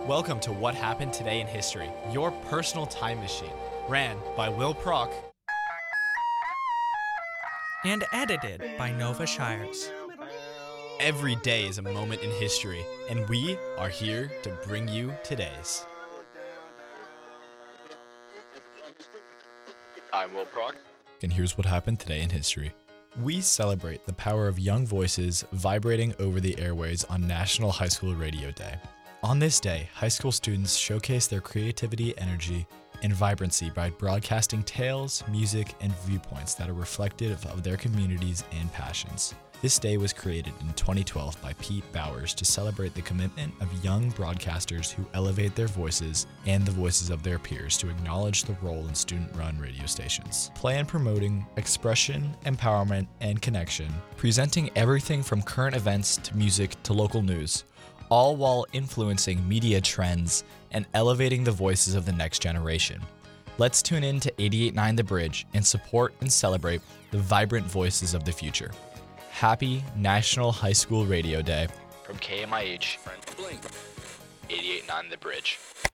Welcome to What Happened Today in History, your personal time machine, ran by Will Prock and edited by Nova Shires. Every day is a moment in history, and we are here to bring you today's. I'm Will Prock. And here's what happened today in history. We celebrate the power of young voices vibrating over the airways on National High School Radio Day. On this day, high school students showcase their creativity, energy, and vibrancy by broadcasting tales, music, and viewpoints that are reflective of their communities and passions. This day was created in 2012 by Pete Bowers to celebrate the commitment of young broadcasters who elevate their voices and the voices of their peers to acknowledge the role in student-run radio stations. Plan promoting expression, empowerment, and connection, presenting everything from current events to music to local news, all while influencing media trends and elevating the voices of the next generation. Let's tune in to 88.9 The Bridge and support and celebrate the vibrant voices of the future. Happy National High School Radio Day From KMIH 88.9 The Bridge.